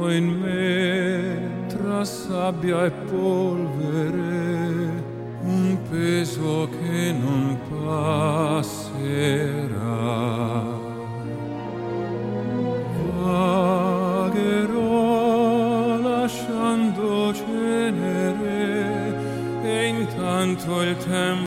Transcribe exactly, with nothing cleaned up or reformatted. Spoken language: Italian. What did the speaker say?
in me tra sabbia e polvere un peso che non passerà.